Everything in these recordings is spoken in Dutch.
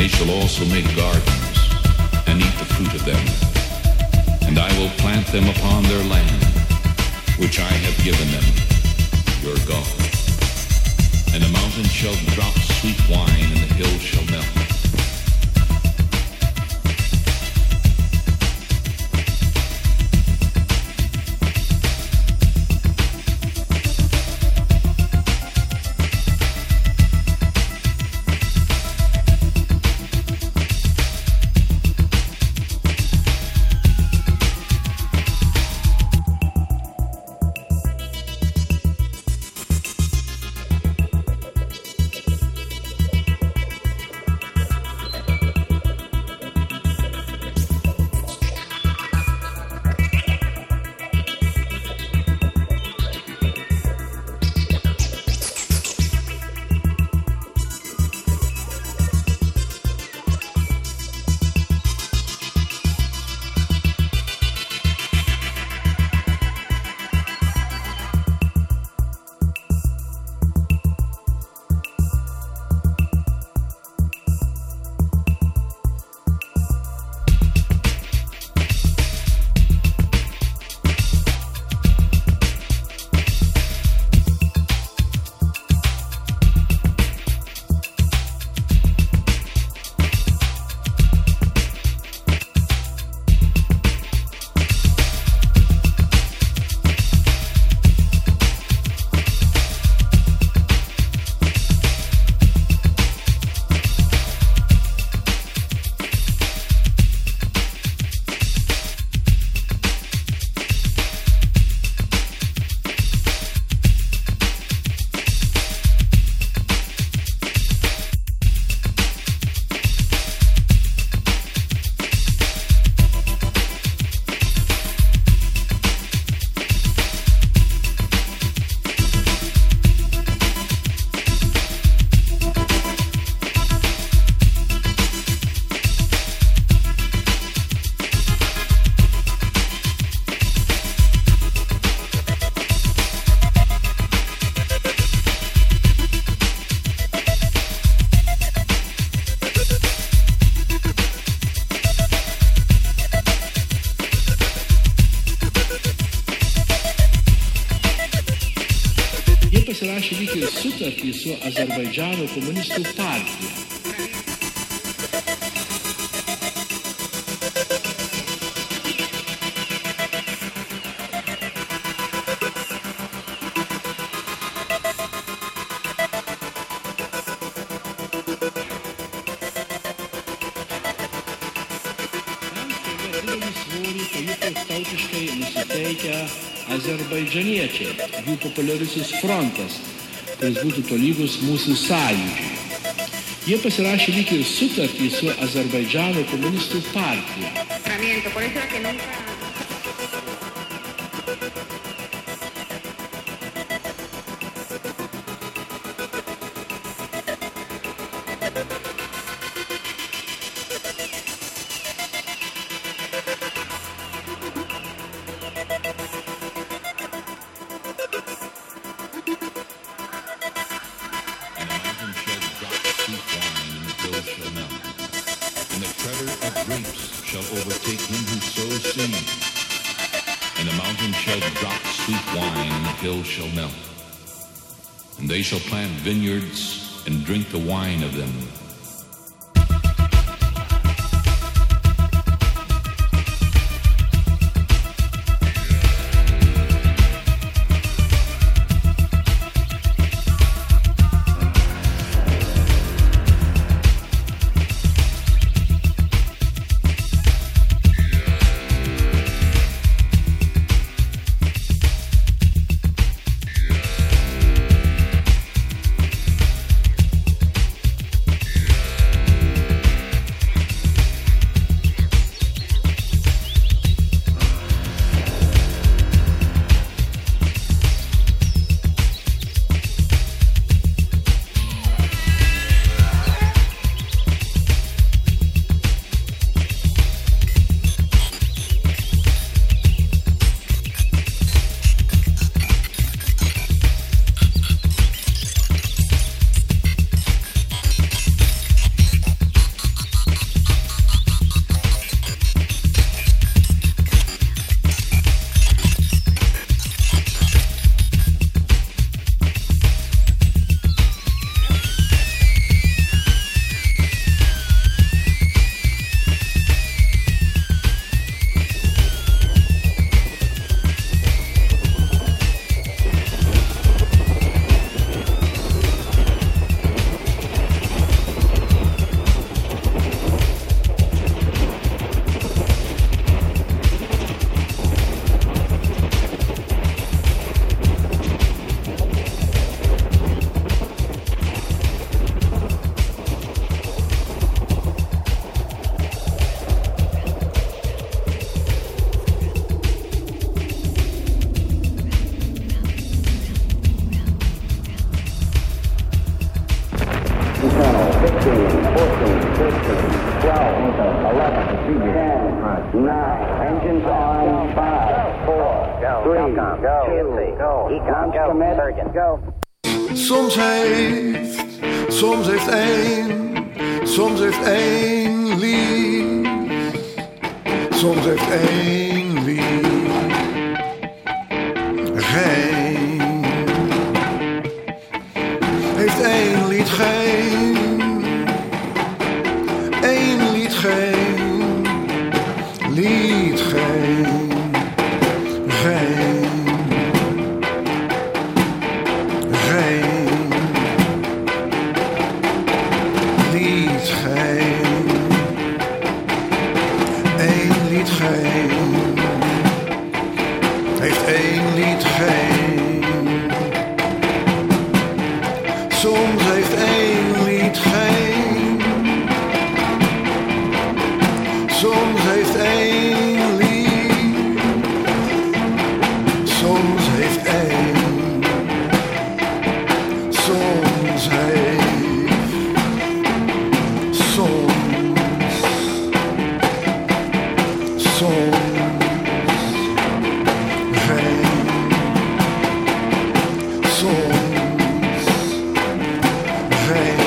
they shall also make gardens, and eat the fruit of them. And I will plant them upon their land, which I have given them, your God. And the mountain shall drop sweet wine, and the hills shall melt. pasirašė lyg ir sutartį su Azerbaidžano komunistų partija. Tautiškai nusiteikę azerbaidžaniečiai, jų populiarusis frontas, kuris būtų tolygus mūsų sąjūdžiui. Jie pasirašė lyg ir sutartį su Azerbaidžano komunistų partija. Shall melt, and they shall plant vineyards and drink the wine of them. Engines on. 5, 4, 3, 2, launch commit. Go. Soms heeft één lied. Soms heeft één lied geen. Heeft één lied geen. Één lied geen. Lied geen. Geen. Geen. Lied geen. Eén lied geen. Heeft één lied geen. Soms heeft één lied geen. Soms heeft één lied. Soms heeft één. Soms heeft. Soms. Soms. Geen. Soms. Geen.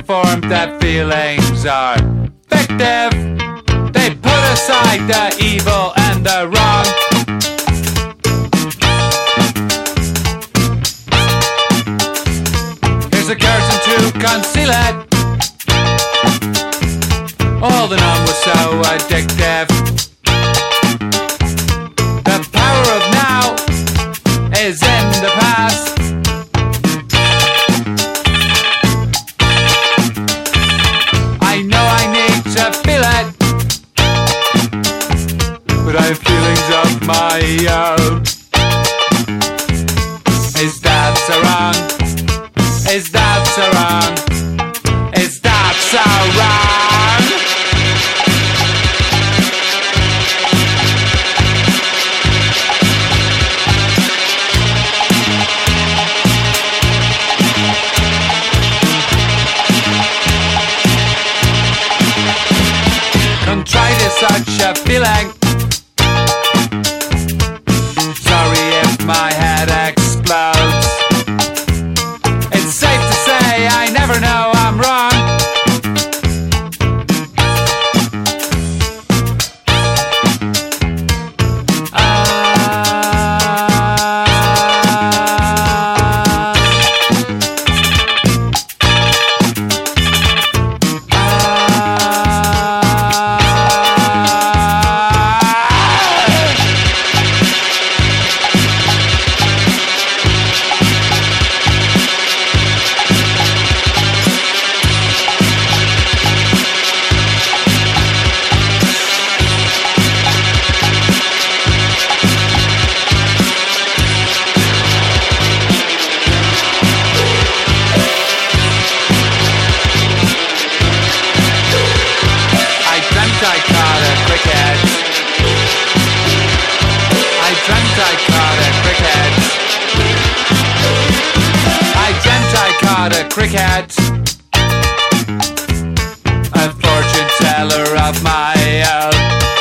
informed that feelings are fictive. They put aside the evil and the wrong. Here's a curtain to conceal it. Holding on was so addictive. The power of now is in the past. I know I need to feel it, but I have feelings of my own. Is that so wrong? Is that so wrong? Is that so wrong? Contrite is such a feeling. Sorry if my head explodes. It's safe to say I never know I'm wrong. Cricket, a fortune teller of my own.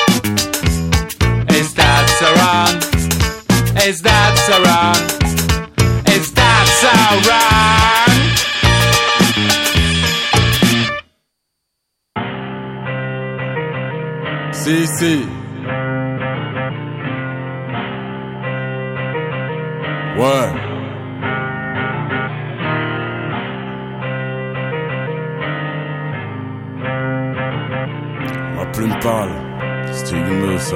Is that so wrong? Is that so wrong? Is that so wrong? Si. Ouais. Ma plume parle, c'est une ça.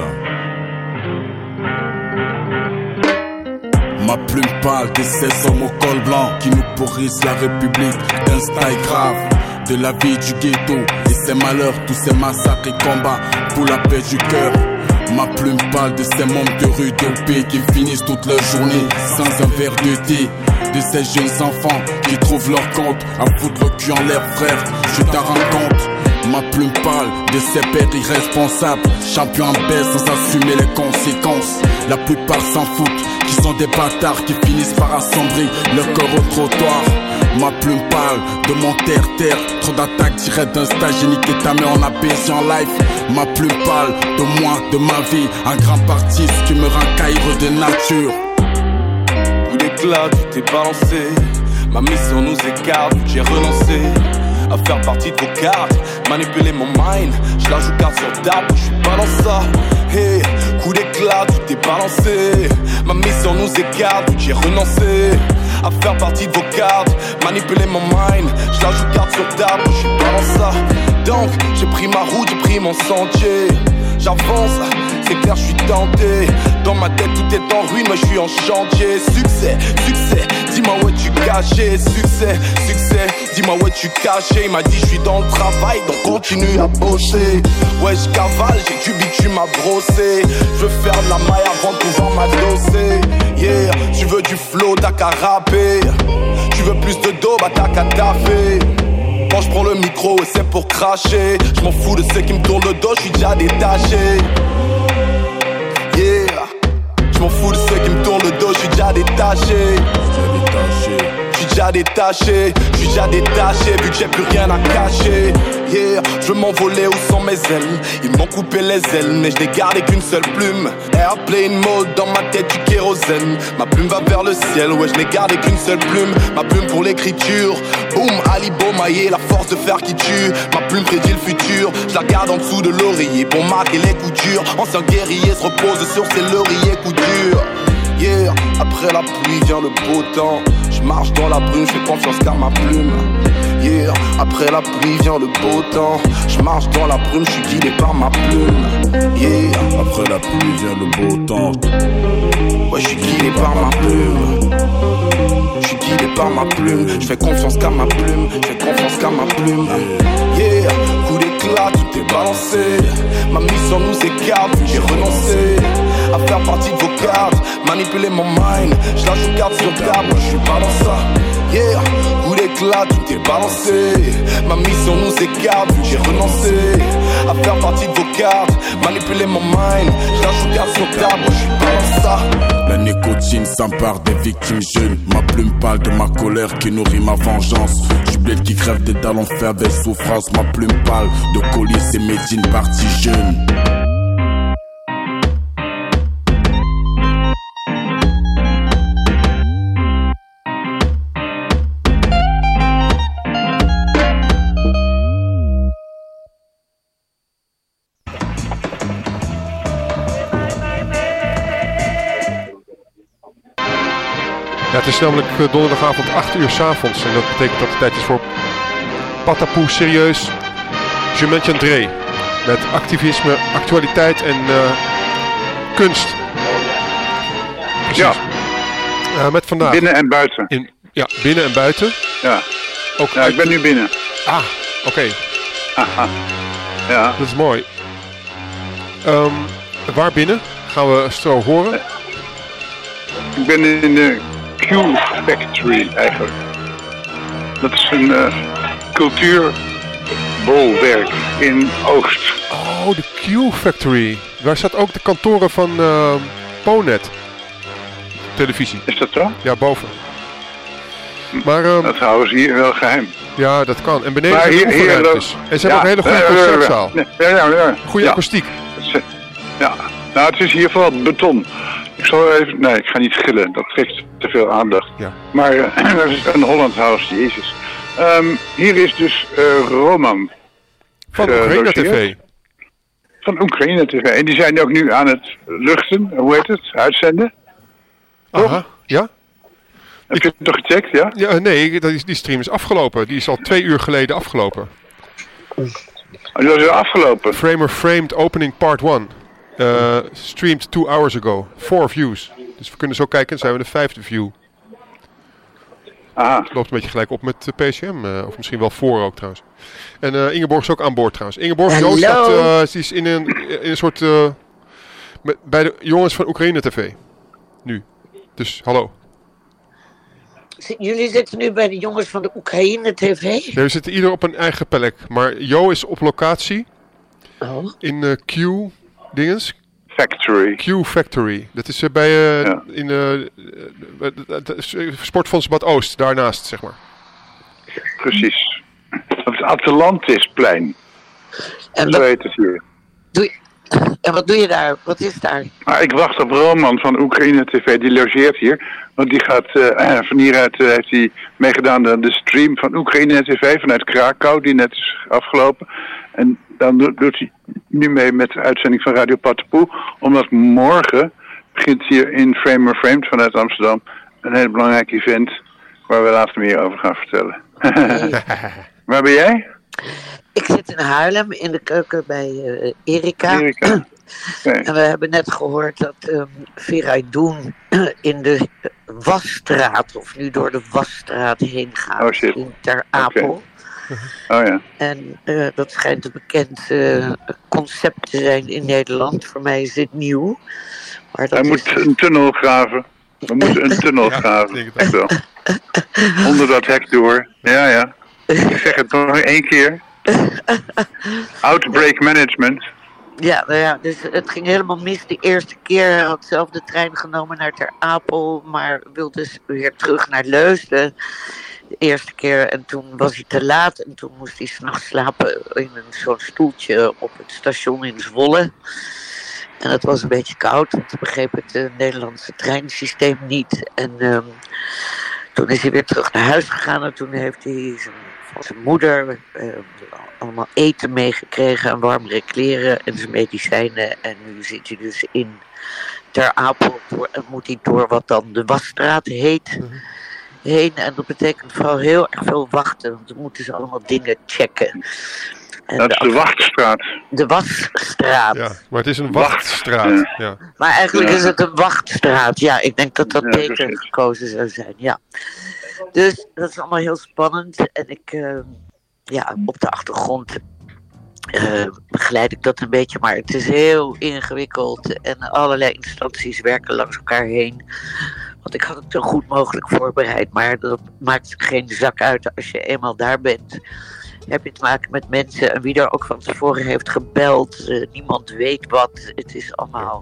Ma plume parle de ces hommes au col blanc qui nous pourrissent la République d'un style grave. De la vie du ghetto et ses malheurs, tous ces massacres et combats pour la paix du cœur. Ma plume parle de ces membres de rue de paix qui finissent toute leur journée sans un verre de thé. De ces jeunes enfants qui trouvent leur compte à foutre le cul en l'air, frère, je t'en rends compte. Ma plume parle de ces pères irresponsables, champions en baisse sans assumer les conséquences. La plupart s'en foutent, qui sont des bâtards qui finissent par assombrir leur corps au trottoir. Ma plume parle de mon terre-terre, trop d'attaques directes d'un stage, j'ai niqué ta mère en APC en live. Ma plume parle de moi, de ma vie, en grande partie ce qui me rend caïre de nature. Coup d'éclat, tout est balancé, ma mission nous écarte, j'ai renoncé à faire partie de vos cartes, manipuler mon mind, je la joue carte sur table, je suis pas dans ça. Hey, coup d'éclat, tout est balancé, ma mission nous écarte, j'ai renoncé à faire partie de vos cartes, manipuler mon mind, je la joue carte sur table, je suis pas dans ça. Donc, j'ai pris ma route, j'ai pris mon sentier, j'avance, c'est clair, je suis tenté. Dans ma tête, tout est en ruine, moi je suis en chantier. Succès, succès, dis-moi où es-tu caché. Succès, succès, dis-moi où es-tu caché. Il m'a dit, je suis dans le travail, donc continue à bosser. Ouais, je cavale, j'ai du bitume à brosser. Je veux faire de la maille avant de pouvoir m'adosser. Yeah, tu veux du flow, t'as qu'à rapper. Tu veux plus de dos, bah t'as qu'à taffer. Quand je prends le micro, c'est pour cracher. Je m'en fous de ceux qui me tournent le dos, je suis déjà détaché. Yeah, je m'en fous de ceux qui me tournent le dos, je suis déjà détaché. Je suis déjà détaché, vu que j'ai plus rien à cacher. Yeah, je m'envolais où sont mes ailes. Ils m'ont coupé les ailes, mais je n'ai gardé qu'une seule plume. Airplane mode, dans ma tête du kérosène. Ma plume va vers le ciel, ouais, je n'ai gardé qu'une seule plume. Ma plume pour l'écriture. Boum, Alibo maillé, la force de fer qui tue. Ma plume prédit le futur. Je la garde en dessous de l'oreiller pour marquer les coups durs. Ancien guerrier se repose sur ses lauriers coups durs. Yeah, après la pluie vient le beau temps. Je marche dans la brume, je fais confiance qu'à ma plume. Yeah, après la pluie vient le beau temps. Je marche dans la brume, je suis guidé par ma plume. Yeah, après la pluie vient le beau temps. Ouais, je suis guidé par ma plume. Je suis guidé par ma plume. Je fais confiance qu'à ma plume. Je fais confiance qu'à ma plume. Yeah, coup d'éclat, tout est balancé. Ma mission nous écarte, j'ai renoncé à faire partie de vos cartes, manipuler mon mind. Je la joue carte sur table, je suis pas dans ça. Yeah, coup d'éclat, tout est balancé. Ma mission nous écarte, j'ai renoncé à faire partie de vos cartes, manipuler mon mind. Je la joue carte sur table, je suis pas dans ça. La nicotine s'empare des victimes jeunes. Ma plume parle de ma colère qui nourrit ma vengeance. Du bled qui crève des dalles en fer avec souffrance. Ma plume parle de colis et médine partie jeune. Ja, het is namelijk donderdagavond 8 uur 's avonds en dat betekent dat het tijd is voor Patapoe Serieus Je maintiendrai. Met activisme, actualiteit en kunst. Precies. Ja. Met vandaag. Binnen en buiten. Ja, binnen en buiten. Ja. Ook Ja, ik ben nu binnen. Ah, oké. Aha. Ja. Dat is mooi. Waar binnen? Gaan we zo horen? Ik ben in de Q-Factory eigenlijk. Dat is een cultuurbolwerk in Oost. Oh, de Q-Factory. Daar staat ook de kantoren van Ponet. Televisie. Is dat zo? Ja, boven. Maar, dat houden ze hier wel geheim. Ja, dat kan. En beneden maar zijn oefenruimtes. En ze hebben ook een hele goede concertzaal. Ja. Goede akoestiek. Ja, nou het is hier vooral beton. Ik zal even... Nee, ik ga niet schillen. Dat trekt te veel aandacht. Ja. Maar dat is een Holland House, jezus. Hier is dus Roman. Van Oekraïne TV. Van Oekraïne TV. En die zijn ook nu aan het luchten. Hoe heet het? Uitzenden. Aha, ja? Heb je het toch gecheckt, ja? Ja, nee, die stream is afgelopen. Die is al 2 uur geleden afgelopen. Oh, die was weer afgelopen? Framed opening part 1. Streamed 2 hours ago. 4 views. Dus we kunnen zo kijken, dan zijn we de 5e view. Aha. Het loopt een beetje gelijk op met PCM. Of misschien wel voor ook trouwens. En Ingeborg is ook aan boord trouwens. Ingeborg Joost staat, die is in een soort... bij de jongens van Oekraïne TV. Nu. Dus hallo. Jullie zitten nu bij de jongens van de Oekraïne TV? Nee, we zitten ieder op een eigen plek. Maar Jo is op locatie. Oh. In Q-dingens. Factory. Q-Factory. Dat is bij in Sportfonds Bad Oost. Daarnaast, zeg maar. Precies. Dat is Atlantisplein. En zo heet het hier. En wat doe je daar? Wat is daar? Nou, ik wacht op Roman van Oekraïne TV. Die logeert hier. Want die gaat van hieruit heeft hij meegedaan aan de stream van Oekraïne TV vanuit Krakau. Die net is afgelopen. En dan doet hij nu mee met de uitzending van Radio Patapoe. Omdat morgen begint hier in Framer Framed vanuit Amsterdam een heel belangrijk event. Waar we later meer over gaan vertellen. Waar ben jij? Ik zit in Haarlem in de keuken bij Erika. Okay. En we hebben net gehoord dat Feraydun in de Wasstraat, of nu door de Wasstraat heen gaat, in Ter Apel. Okay. Oh ja. En dat schijnt een bekend concept te zijn in Nederland. Voor mij is dit nieuw. Maar dat Hij moet een tunnel graven. We moeten een tunnel graven. Wel. Onder dat hek door. Ja. Ik zeg het nog 1 keer. Outbreak management. Ja, nou ja, dus het ging helemaal mis de eerste keer. Hij had zelf de trein genomen naar Ter Apel, maar wilde dus weer terug naar Leusden. De eerste keer en toen was hij te laat en toen moest hij 's nachts slapen in zo'n stoeltje op het station in Zwolle. En het was een beetje koud, want hij begreep het Nederlandse treinsysteem niet. En toen is hij weer terug naar huis gegaan en toen heeft hij van zijn moeder allemaal eten meegekregen en warmere kleren en zijn medicijnen. En nu zit hij dus in Ter Apel en moet hij door wat dan de Wasstraat heet heen. En dat betekent vooral heel erg veel wachten, want dan moeten ze allemaal dingen checken. En dat is de Wachtstraat. De Wasstraat. Ja, maar het is een wachtstraat. Ja. Maar eigenlijk is het een wachtstraat. Ja, ik denk dat dat beter gekozen zou zijn. Ja. Dus dat is allemaal heel spannend. En ik, op de achtergrond begeleid ik dat een beetje. Maar het is heel ingewikkeld. En allerlei instanties werken langs elkaar heen. Want ik had het zo goed mogelijk voorbereid. Maar dat maakt geen zak uit als je eenmaal daar bent. Heb je te maken met mensen en wie er ook van tevoren heeft gebeld. Niemand weet wat. Het is allemaal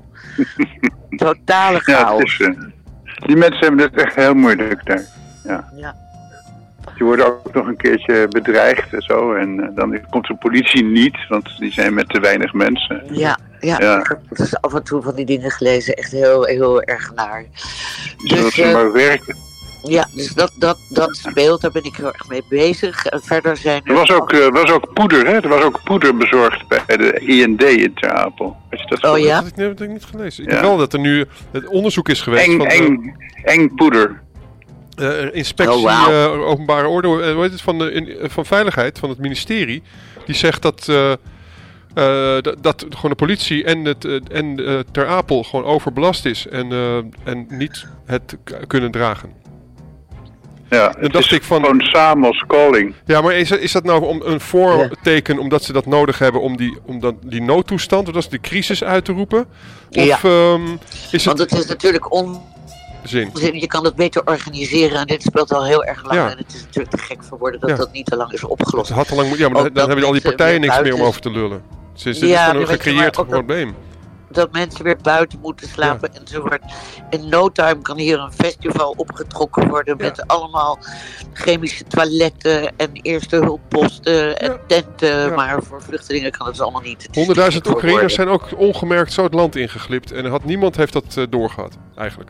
totale chaos. Ja, die mensen hebben het echt heel moeilijk daar. Ja. Die worden ook nog een keertje bedreigd en zo. En dan komt de politie niet, want die zijn met te weinig mensen. Ja. Ik heb dus af en toe van die dingen gelezen. Echt heel, heel erg naar. Zodat ze maar werken. Ja, dus dat speelt, daar ben ik heel erg mee bezig. En verder zijn er was ook poeder, hè? Er was ook poeder bezorgd bij de IND in Ter Apel. Weet je dat? Ja? Dat heb ik niet gelezen. Ik weet wel dat er nu het onderzoek is geweest. Eng poeder. Inspectie openbare orde, hoe heet het, van veiligheid van het ministerie. Die zegt dat gewoon de politie en Ter Apel gewoon overbelast is en niet het kunnen dragen. Ja, en dacht ik van gewoon Samos calling. Ja, maar is dat nou om een voorteken omdat ze dat nodig hebben om die noodtoestand, dat is de crisis uit te roepen? Of want het is natuurlijk onzin. Je kan het beter organiseren en dit speelt al heel erg lang en het is natuurlijk te gek voor woorden dat dat niet te lang is opgelost. Het had te lang, maar dan hebben al die partijen niks meer om over te lullen. Het is gewoon een gecreëerd probleem. Dat mensen weer buiten moeten slapen enzovoort. In no time kan hier een festival opgetrokken worden met allemaal chemische toiletten en eerste hulpposten en tenten. Ja. Maar voor vluchtelingen kan het allemaal niet. 100.000 Oekraïners zijn ook ongemerkt zo het land ingeglipt en niemand heeft dat doorgehad eigenlijk.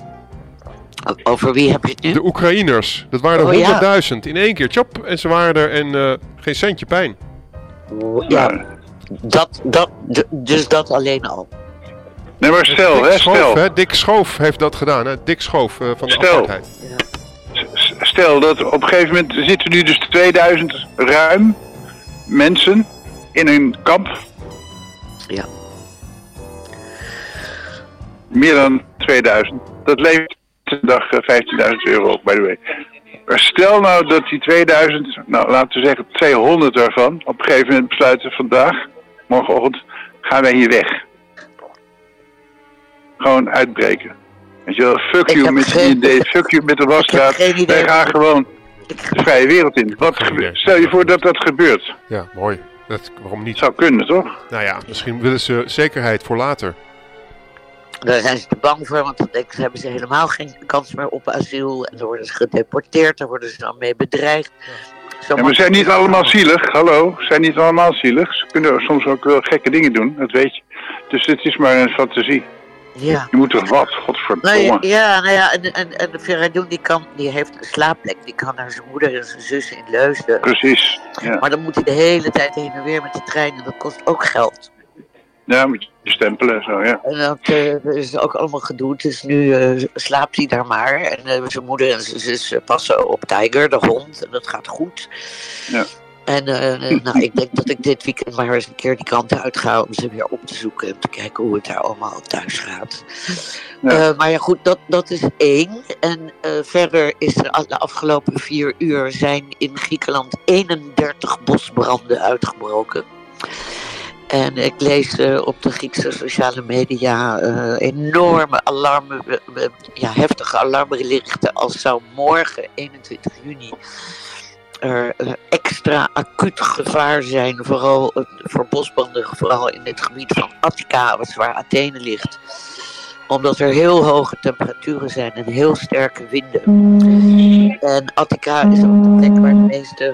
Over wie heb je het nu? De Oekraïners. Dat waren er 100.000 in één keer. Tjop, en ze waren er en geen centje pijn. Ja. Dus dat alleen al. Nee, maar stel. Dick Schoof heeft dat gedaan, hè? Dick Schoof van de apartheid. Stel dat op een gegeven moment zitten nu dus 2000 ruim mensen in een kamp. Ja. Meer dan 2000. Dat levert een dag €15.000 op, by the way. Maar stel nou dat die 2000, laten we zeggen 200 daarvan, op een gegeven moment besluiten vandaag, morgenochtend, gaan wij hier weg. Gewoon uitbreken. Weet je wel, fuck you met je idee, fuck you met de Wasstraat. Wij gaan gewoon de vrije wereld in. Stel je voor dat dat gebeurt. Ja, mooi. Waarom niet? Zou kunnen, toch? Nou ja, misschien willen ze zekerheid voor later. Daar zijn ze te bang voor, want dan hebben ze helemaal geen kans meer op asiel. En dan worden ze gedeporteerd, daar worden ze dan mee bedreigd. Ja, maar zijn niet allemaal zielig, hallo? Zijn niet allemaal zielig? Ze kunnen soms ook wel gekke dingen doen, dat weet je. Dus het is maar een fantasie. Ja. Je moet toch wat, godverdomme. En de Ferradoen die heeft een slaapplek. Die kan naar zijn moeder en zijn zus in Leusden. Precies, ja. Maar dan moet hij de hele tijd heen en weer met de trein en dat kost ook geld. Ja, moet je stempelen en zo, ja. En dat is ook allemaal gedoe. Dus nu slaapt hij daar maar. En zijn moeder en zijn zus passen op Tiger, de hond. En dat gaat goed. Ja. En ik denk dat ik dit weekend maar eens een keer die kant uit ga om ze weer op te zoeken en te kijken hoe het daar allemaal thuis gaat. Ja. Maar ja goed, dat is één. En verder is er de afgelopen 4 uur zijn in Griekenland 31 bosbranden uitgebroken. En ik lees op de Griekse sociale media enorme heftige alarmberichten als zou morgen 21 juni er extra acuut gevaar zijn, vooral voor bosbranden, vooral in het gebied van Attica, waar Athene ligt. Omdat er heel hoge temperaturen zijn en heel sterke winden. En Attica is ook de plek waar de meeste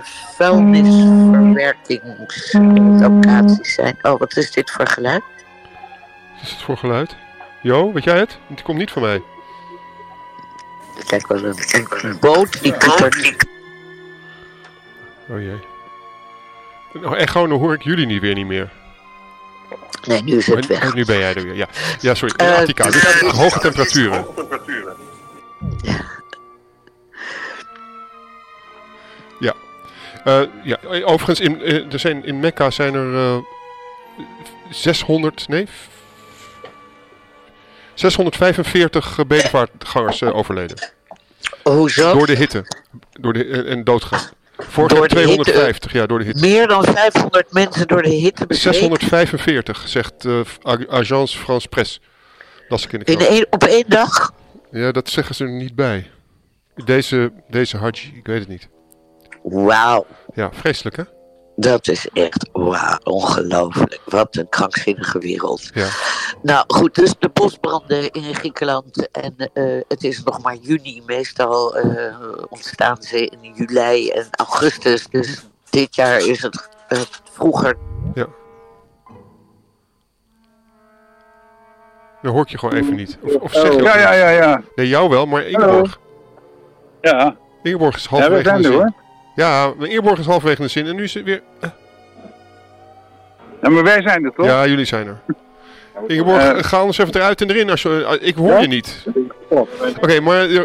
vuilnisverwerkingslocaties zijn. Oh, wat is dit voor geluid? Wat is het voor geluid? Jo, weet jij het? Het komt niet van mij. Het lijkt wel een boot die toetert. Oh jee. Nou, echo, dan hoor ik jullie weer niet meer. Nee, nu is het weg. Oh, nu ben jij er weer, ja. Ja, sorry. Attica, dus hoge temperaturen. Ja. Ja. Overigens, in Mekka zijn er 645 bedevaartgangers overleden. Hoezo? Door de hitte. En doodgaan. Vorig jaar 250, door de hitte. Meer dan 500 mensen door de hitte bezweken? 645, zegt Agence France Presse. Las ik in de krant. Op één dag? Ja, dat zeggen ze er niet bij. Deze Haji, ik weet het niet. Wauw. Ja, vreselijk hè? Dat is echt, wauw, ongelooflijk. Wat een krankzinnige wereld. Ja. Nou goed, dus de bosbranden in Griekenland. En het is nog maar juni. Meestal ontstaan ze in juli en augustus. Dus dit jaar is het vroeger. Ja. Dan hoor ik je gewoon even niet. Of zeg je Ja. Nee, jou wel, maar Ingeborg. Ja. Ingeborg is halverwege in de zin. Hoor. Ja, maar Ingeborg is halverwege in de zin en nu is het weer... Ja, maar wij zijn er toch? Ja, jullie zijn er. Ingeborg, ga anders even eruit en erin. Ik hoor je niet. Oké, maar... Ja,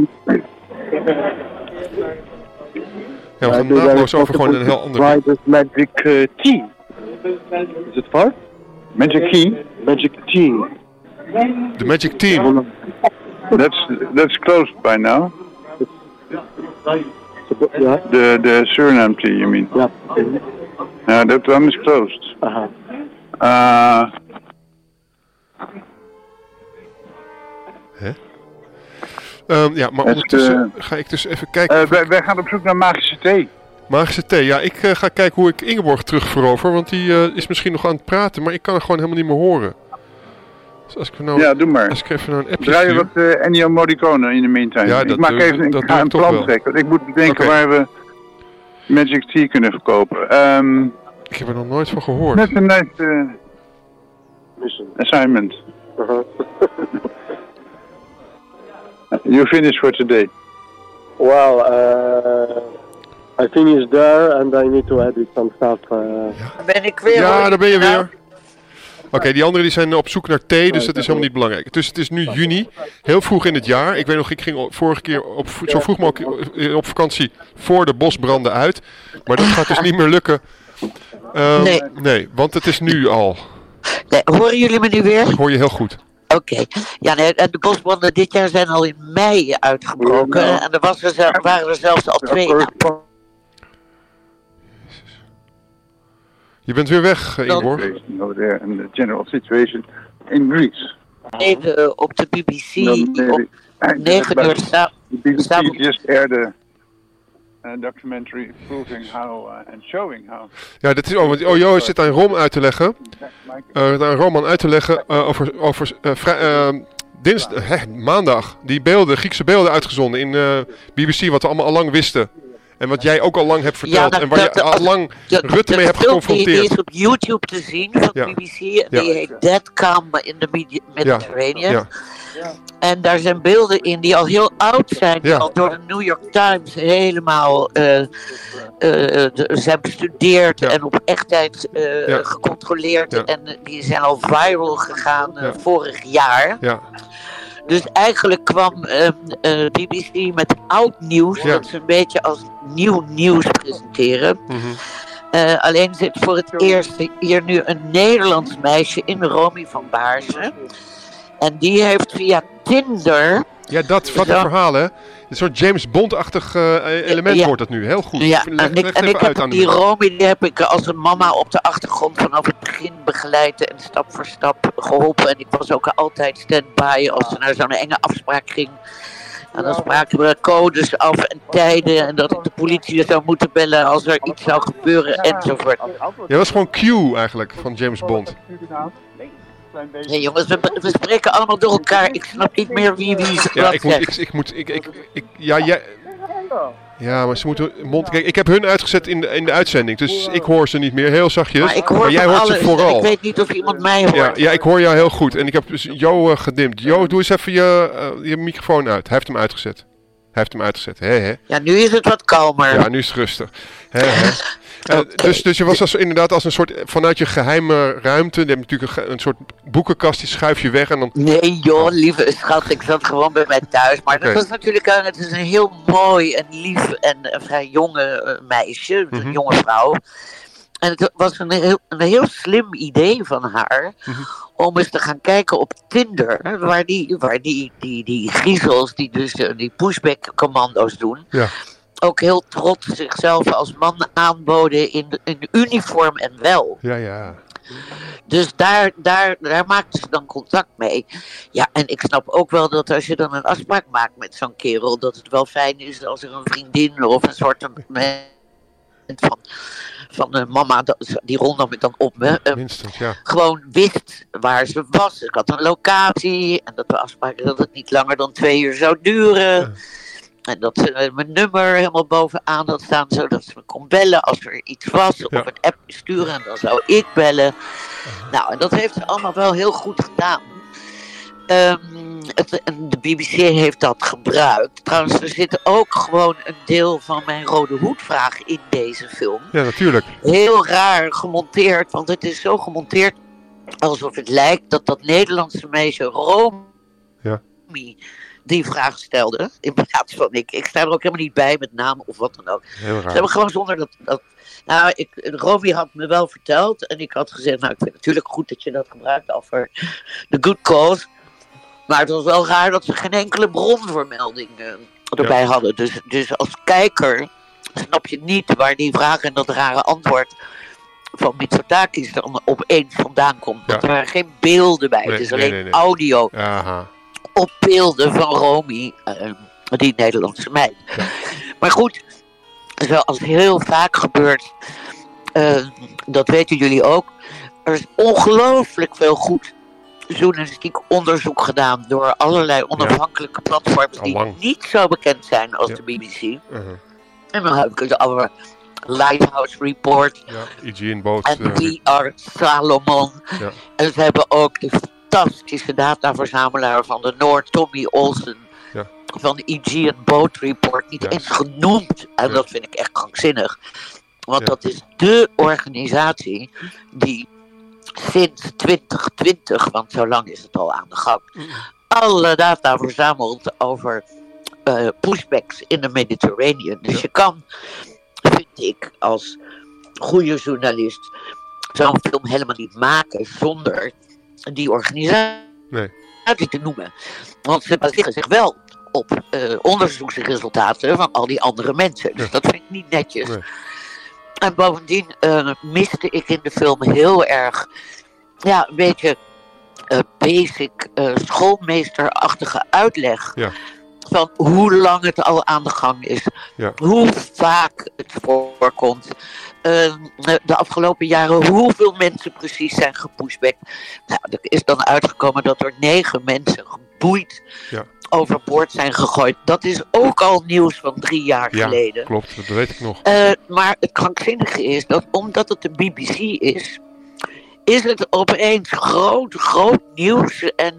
we gaan naadloos over gewoon een heel ander... Magic Key. Is it far? Magic Key? Magic Team. The Magic Team. That's closed by now. Yeah. The Suriname tea, you mean? Yeah. That one is closed. Hè? Ja, maar ondertussen ga ik dus even kijken... Wij gaan op zoek naar magische thee. Magische thee, ja. Ik ga kijken hoe ik Ingeborg terugverover, want die is misschien nog aan het praten, maar ik kan haar gewoon helemaal niet meer horen. Dus als ik nou, ja, doe maar. Als ik even een appje draai je wat Ennio Morricone in de meantime. Ja, ik ga een plan trekken, want ik moet bedenken waar we Magic Tea kunnen verkopen. Ik heb er nog nooit van gehoord. Net een nice assignment. You finished for today? Well, I finished there and I need to edit some stuff. Ben ik weer? Ja, daar ben je weer. Oké, die anderen die zijn op zoek naar thee, dus dat is helemaal niet belangrijk. Dus het is nu juni, heel vroeg in het jaar. Ik weet nog, ik ging vorige keer zo vroeg mogelijk op vakantie voor de bosbranden uit. Maar dat gaat dus niet meer lukken. Nee, want het is nu al. Nee, horen jullie me nu weer? Ik hoor je heel goed. Oké. Ja, nee, de bosbranden dit jaar zijn al in mei uitgebroken. En er waren er zelfs al 2. Je bent weer weg, Ingeborg. And the general situation in Greece. Op de BBC op 9 uur s'avonds. BBC just aired a documentary proving how and showing how. Ja, dat is Jo zit aan Rom uit te leggen. Aan Roman uit te leggen over maandag. Die Griekse beelden uitgezonden in BBC, wat we allemaal al lang wisten. En wat jij ook al lang hebt verteld. En waar je al lang Rutte mee hebt geconfronteerd. Die is op YouTube te zien van BBC. En die heet Dead Calm in the Mediterranean. Ja. En daar zijn beelden in die al heel oud zijn. Die al door de New York Times helemaal zijn bestudeerd. En op echtheid gecontroleerd. En die zijn al viral gegaan vorig jaar. Ja. Dus eigenlijk kwam BBC met oud nieuws, dat ze een beetje als nieuw nieuws presenteren. Alleen zit voor het eerst hier nu een Nederlands meisje in Romy van Baarsen. En die heeft via Tinder... Ja, wat een verhaal hè. Een soort James Bond-achtig element wordt dat nu. Heel goed. Ja, en ik heb die Romy, die heb ik als een mama op de achtergrond vanaf het begin begeleid en stap voor stap geholpen. En ik was ook altijd stand-by als ze naar zo'n enge afspraak ging. En dan spraken we codes af en tijden en dat ik de politie zou moeten bellen als er iets zou gebeuren enzovoort. Jij was gewoon Q eigenlijk van James Bond. Nee jongens, we spreken allemaal door elkaar. Ik snap niet meer wie Ja, maar ze moeten kijk, ik heb hun uitgezet in de uitzending, dus ik hoor ze niet meer, heel zachtjes. Maar jij hoort ze vooral. Ik weet niet of iemand mij hoort. Ja, ik hoor jou heel goed. En ik heb dus Jo gedimd. Jo, doe eens even je microfoon uit. Hij heeft hem uitgezet. Hè. Ja, nu is het wat kalmer. Ja, nu is het rustig. Hè. Dus je was inderdaad als een soort, vanuit je geheime ruimte, je hebt natuurlijk een soort boekenkast, die schuif je weg en dan... Nee joh, lieve schat, ik zat gewoon bij mij thuis. Maar dat was natuurlijk het is een heel mooi en lief en vrij jonge meisje, een jonge vrouw. En het was een heel slim idee van haar om eens te gaan kijken op Tinder, waar die griezels, die dus die pushback commando's doen, ook heel trots zichzelf als man aanboden in uniform en wel. Ja. Dus daar maakten ze dan contact mee. Ja, en ik snap ook wel dat als je dan een afspraak maakt met zo'n kerel, dat het wel fijn is als er een vriendin of een soort van mama, die rol nam ik dan op me. Minstens, ja. Gewoon wist waar ze was. Ik had een locatie en dat we afspraken dat het niet langer dan 2 uur zou duren. Ja. En dat ze mijn nummer helemaal bovenaan had staan, zodat ze me kon bellen als er iets was. Of een app sturen en dan zou ik bellen. Nou, en dat heeft ze allemaal wel heel goed gedaan. De BBC heeft dat gebruikt. Trouwens, er zit ook gewoon een deel van mijn rode hoedvraag in deze film. Ja, natuurlijk. Heel raar gemonteerd, want het is zo gemonteerd alsof het lijkt dat Nederlandse meisje Romy die vraag stelde, in plaats van ik. Ik sta er ook helemaal niet bij met naam of wat dan ook. Heel raar. Ze hebben gewoon zonder dat Romy had me wel verteld en ik had gezegd, nou ik vind het natuurlijk goed dat je dat gebruikt over de good cause. Maar het was wel raar dat ze geen enkele bronvermelding erbij hadden. Dus als kijker snap je niet waar die vraag en dat rare antwoord van Mitsotakis dan opeens vandaan komt. Ja. Er waren geen beelden bij, het is alleen audio. Aha. Op beelden van Romy, die Nederlandse meid. Ja. Maar goed, zoals heel vaak gebeurt, dat weten jullie ook, er is ongelooflijk veel goed journalistiek onderzoek gedaan door allerlei onafhankelijke platforms die niet zo bekend zijn als de BBC. En dan heb ik het over Lighthouse Report, E.G. Boat, en PR Salomon. Ja. En ze hebben ook de fantastische dataverzamelaar van de Noord, Tommy Olsen, van de E.G. Boat Report, niet eens genoemd. En dat vind ik echt krankzinnig. Want dat is dé organisatie die sinds 2020, want zo lang is het al aan de gang, alle data verzamelt over pushbacks in de Mediterranean. Dus je kan, vind ik, als goede journalist zo'n film helemaal niet maken zonder die organisatie te noemen. Want ze baseren zich wel op onderzoeksresultaten van al die andere mensen. Dus dat vind ik niet netjes. Nee. En bovendien miste ik in de film heel erg, een beetje basic schoolmeesterachtige uitleg van hoe lang het al aan de gang is, hoe vaak het voorkomt, de afgelopen jaren hoeveel mensen precies zijn gepushback. Nou, er is dan uitgekomen dat er 9 mensen geboeid overboord zijn gegooid. Dat is ook al nieuws van 3 jaar geleden. Ja, klopt, dat weet ik nog. Maar het krankzinnige is dat omdat het de BBC is het opeens groot nieuws en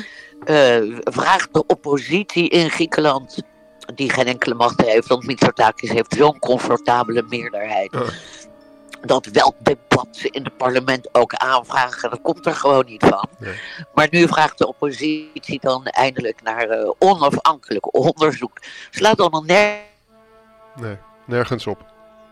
vraagt de oppositie in Griekenland, die geen enkele macht heeft, want Mitsotakis heeft zo'n comfortabele meerderheid, dat welk debat ze in het parlement ook aanvragen, dat komt er gewoon niet van. Nee. Maar nu vraagt de oppositie dan eindelijk naar onafhankelijk onderzoek. Slaat allemaal nergens op.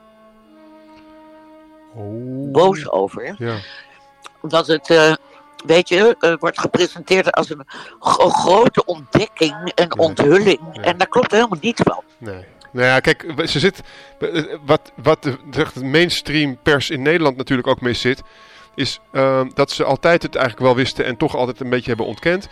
Boos over. Ja. Dat het, wordt gepresenteerd als een grote ontdekking en onthulling. Nee. En daar klopt helemaal niets van. Nee. Nou ja, kijk, wat de mainstream pers in Nederland natuurlijk ook mee zit, is dat ze altijd het eigenlijk wel wisten en toch altijd een beetje hebben ontkend.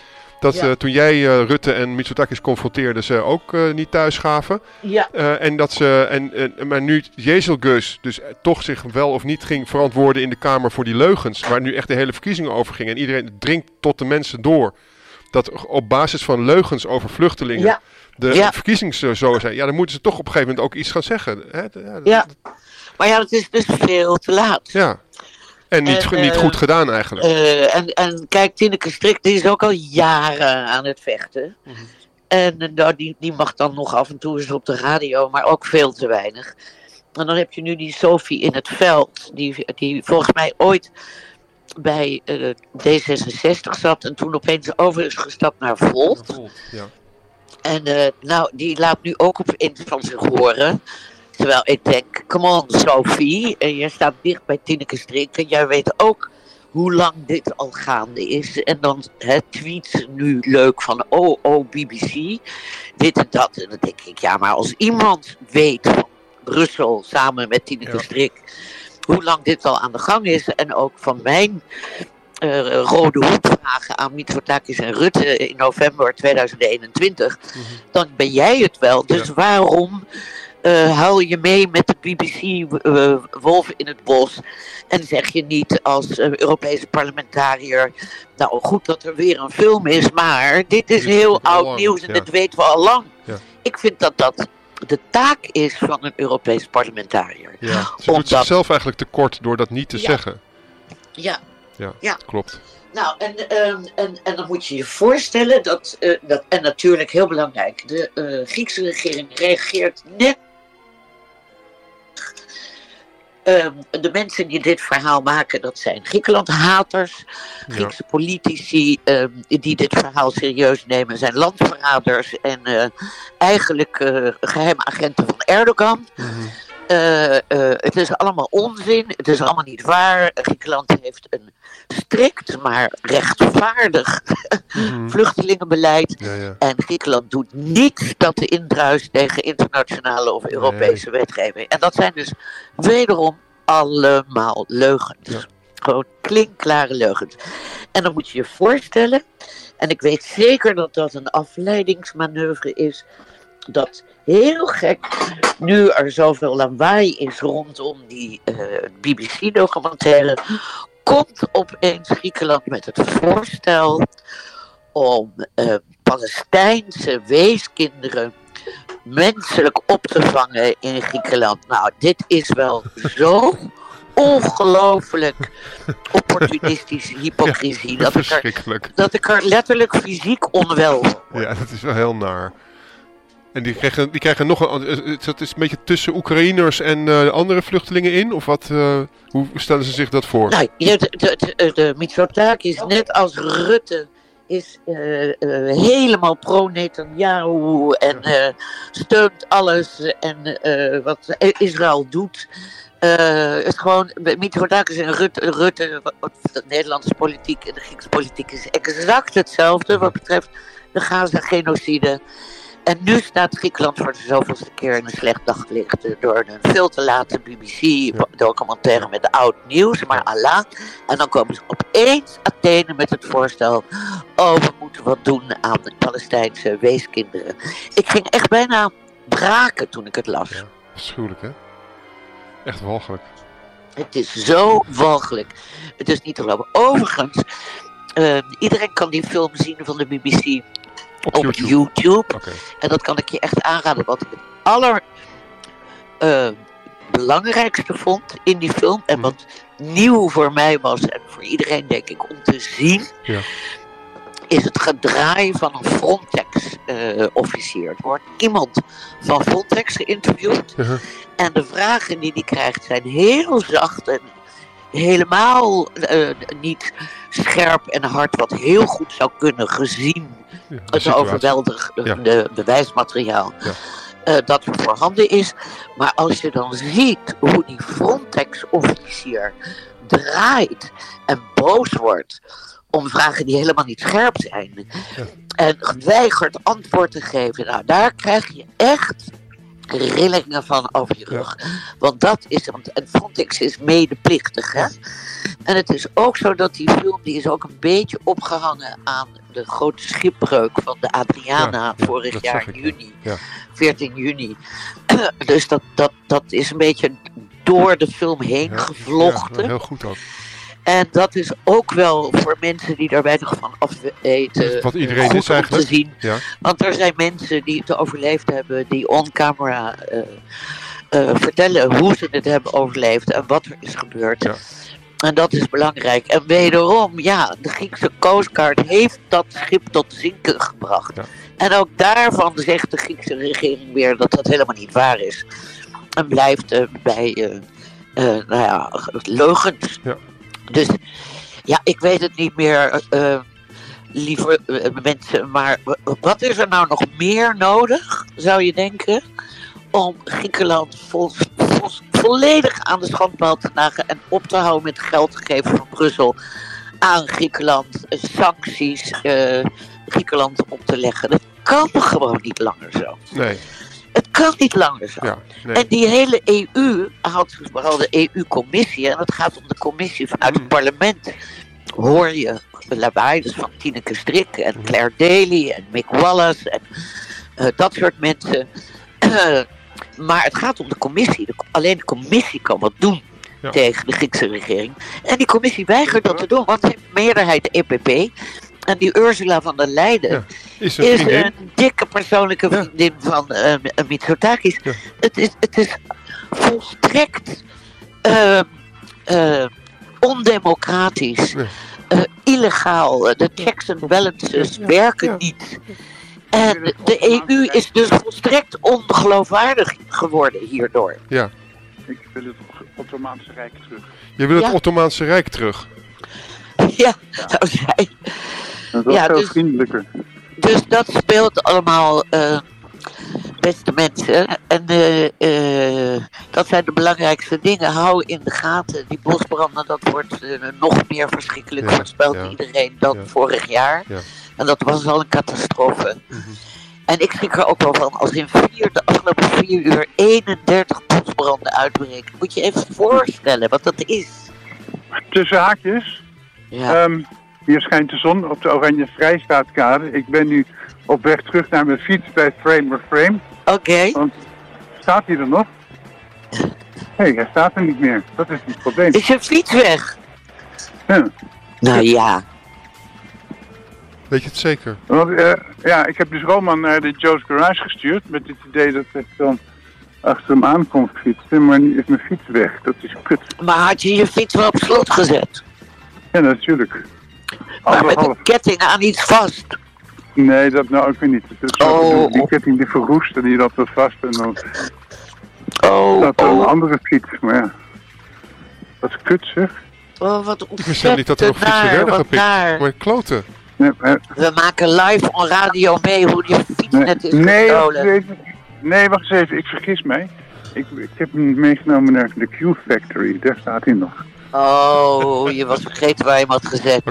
Dat toen jij Rutte en Mitsotakis confronteerde, ze ook niet thuis gaven. Ja. Maar nu Jezelgus dus toch zich wel of niet ging verantwoorden in de Kamer voor die leugens, waar nu echt de hele verkiezingen over ging. En iedereen dringt tot de mensen door dat op basis van leugens over vluchtelingen de verkiezingen zo zijn. Ja, dan moeten ze toch op een gegeven moment ook iets gaan zeggen. Hè? Maar ja, dat is dus veel te laat. Ja. En niet goed gedaan eigenlijk. En kijk, Tineke Strik, die is ook al jaren aan het vechten. Mm-hmm. En die mag dan nog af en toe eens op de radio, maar ook veel te weinig. En dan heb je nu die Sophie in het veld, die volgens mij ooit bij D66 zat en toen opeens over is gestapt naar Volt. Ja. En die laat nu ook opeens van zich horen. Terwijl ik denk, come on Sophie, jij staat dicht bij Tineke Strik en jij weet ook hoe lang dit al gaande is. En dan tweet ze nu leuk van, oh BBC, dit en dat. En dan denk ik, ja, maar als iemand weet van Brussel samen met Tineke Strik hoe lang dit al aan de gang is en ook van mijn rode hoedvragen aan Mitsotakis en Rutte in november 2021, dan ben jij het wel. Dus waarom huil je mee met de BBC wolf in het bos en zeg je niet als Europese parlementariër, nou goed dat er weer een film is, maar dit is heel oud nieuws en dit weten we al lang. Ja. Ik vind dat de taak is van een Europees parlementariër. Ja. Ze doet zichzelf eigenlijk tekort door dat niet te zeggen. Ja, klopt. Nou, en dan moet je je voorstellen dat en natuurlijk heel belangrijk, de Griekse regering reageert net. De mensen die dit verhaal maken, dat zijn Griekenland-haters, Griekse politici die dit verhaal serieus nemen, zijn landverraders en eigenlijk geheime agenten van Erdogan. Mm-hmm. Het is allemaal onzin, het is allemaal niet waar. Griekenland heeft een strikt, maar rechtvaardig vluchtelingenbeleid. Ja. En Griekenland doet niets dat de indruist tegen internationale of Europese wetgeving. En dat zijn dus wederom allemaal leugens. Ja. Gewoon klinkklare leugens. En dan moet je je voorstellen, en ik weet zeker dat dat een afleidingsmanoeuvre is, dat heel gek, nu er zoveel lawaai is rondom die BBC-documentaire, komt opeens Griekenland met het voorstel om Palestijnse weeskinderen menselijk op te vangen in Griekenland. Nou, dit is wel zo ongelooflijk opportunistische hypocrisie dat ik er letterlijk fysiek onwel van word. Ja, dat is wel heel naar. En die krijgen nog een. Dat is een beetje tussen Oekraïners en andere vluchtelingen in? Of wat? Hoe stellen ze zich dat voor? Nou, de Mitsotakis, net als Rutte, is helemaal pro-Netanyahu en steunt alles en wat Israël doet. Het gewoon, Mitsotakis en Rutte, de Nederlandse politiek en de Griekse politiek is exact hetzelfde wat betreft de Gaza-genocide. En nu staat Griekenland voor de zoveelste keer in een slecht daglicht door een veel te late BBC-documentaire met oud nieuws, maar Allah. En dan komen ze opeens Athene met het voorstel, we moeten wat doen aan de Palestijnse weeskinderen. Ik ging echt bijna braken toen ik het las. Ja, afschuwelijk, hè? Echt walgelijk. Het is zo walgelijk. Het is niet te geloven. Overigens, iedereen kan die film zien van de BBC op YouTube. Okay. En dat kan ik je echt aanraden. Wat ik het allerbelangrijkste vond in die film, en wat nieuw voor mij was en voor iedereen denk ik om te zien, is het gedraai van een Frontex-officier. Er wordt iemand van Frontex geïnterviewd. En de vragen die hij krijgt zijn heel zacht en helemaal niet scherp en hard, wat heel goed zou kunnen gezien het overweldigende bewijsmateriaal dat er voorhanden is. Maar als je dan ziet hoe die Frontex-officier draait en boos wordt om vragen die helemaal niet scherp zijn en weigert antwoord te geven, nou daar krijg je echt rillingen van over je rug. Want dat is, en Frontex is medeplichtig, hè. En het is ook zo dat die film, die is ook een beetje opgehangen aan de grote schipbreuk van de Adriana vorig jaar juni. Ja. 14 juni. Dus dat is een beetje door de film heen gevlochten. Ja, heel goed ook. En dat is ook wel voor mensen die daar weinig van af weten wat iedereen goed is eigenlijk. Te zien. Ja. Want er zijn mensen die het overleefd hebben, die on camera vertellen hoe ze het hebben overleefd en wat er is gebeurd. Ja. En dat is belangrijk. En wederom, de Griekse Coast Guard heeft dat schip tot zinken gebracht. Ja. En ook daarvan zegt de Griekse regering weer dat dat helemaal niet waar is. En blijft bij leugens. Ja. Dus ik weet het niet meer, lieve mensen, maar wat is er nou nog meer nodig, zou je denken, om Griekenland volledig aan de schandpaal te nagen en op te houden met geld geven van Brussel aan Griekenland, sancties Griekenland op te leggen. Dat kan gewoon niet langer zo. Nee. Het kan niet langer zo. Ja, nee. En die hele EU houdt vooral de EU-commissie. En het gaat om de commissie vanuit het parlement. Hoor je lawaai, dus van Tineke Strik en Claire Daly en Mick Wallace en dat soort mensen. Maar het gaat om de commissie. Alleen de commissie kan wat doen tegen de Griekse regering. En die commissie weigert dat te doen, want ze heeft meerderheid EPP. En die Ursula van der Leyen is een dikke persoonlijke vriendin van Mitsotakis. Ja. Het is volstrekt ondemocratisch, illegaal. De checks and balances werken niet. En de EU is dus volstrekt ongeloofwaardig geworden hierdoor. Ja. Ik wil het Ottomaanse Rijk terug. Je wil het Ottomaanse Rijk terug? Ja, zou zijn. Dat is veel vriendelijker. Dus dat speelt allemaal, beste mensen. En dat zijn de belangrijkste dingen. Hou in de gaten. Die bosbranden, dat wordt nog meer verschrikkelijk voorspeld iedereen dan vorig jaar. Ja. En dat was al een catastrofe. Mm-hmm. En ik schrik er ook wel van als in de afgelopen 4 uur 31 bosbranden uitbreken. Moet je even voorstellen wat dat is. Tussen haakjes. Ja. Hier schijnt de zon op de Oranje Vrijstaatkade. Ik ben nu op weg terug naar mijn fiets bij Frame or Frame. Oké. Want staat hij er nog? Nee, hij staat er niet meer. Dat is het probleem. Is je fiets weg? Ja. Nou ja. Weet je het zeker? Want, ik heb dus Roman naar de Joe's Garage gestuurd met het idee dat ik dan achter hem aan kon fietsen, maar nu is mijn fiets weg. Dat is kut. Maar had je je fiets wel op slot gezet? Ja, natuurlijk. Maar met een ketting aan iets vast? Nee, dat nou ook weer niet. Die ketting die verroest en die dat wat vast en dan staat er een andere fiets. Maar ja, dat is kut zeg. Oh, wat ik wist niet dat er nog fietsen werden gepikt. Maar kloten. Nee, we maken live on radio mee hoe die fiets net is gestolen. Nee, wacht eens even. Ik vergis mij. Ik heb hem meegenomen naar de Q-Factory. Daar staat hij nog. Oh, je was vergeten waar je hem had gezet.